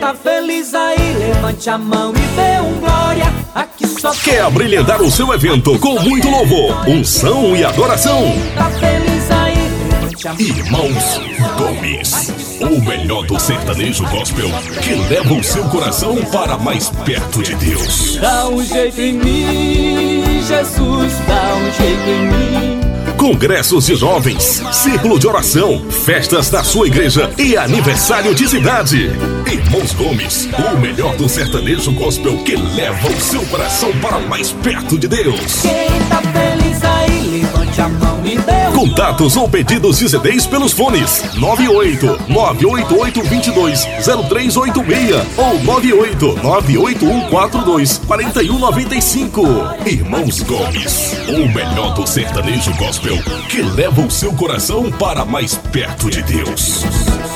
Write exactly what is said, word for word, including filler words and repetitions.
tá feliz aí, levante a mão e dê um glória. Aqui só quer abrilhantar o seu evento com muito louvor, unção e adoração? Tá feliz aí, levante a mão. Irmãos Gomes, o melhor do sertanejo gospel que leva o seu coração para mais perto de Deus. Dá um jeito em mim, Jesus, dá um jeito em mim. Congressos de jovens, círculo de oração, festas da sua igreja e aniversário de cidade. Irmãos Gomes, o melhor do sertanejo gospel que leva o seu coração para mais perto de Deus. Quem tá feliz aí, levante a mão e dê um... Contatos ou pedidos de C Ds pelos fones nove oito nove oito oito dois dois zero três oito seis ou nove oito nove oito um quatro dois quatro um nove cinco. Irmãos Gomes, o melhor do sertanejo gospel que leva o seu coração para mais perto de Deus.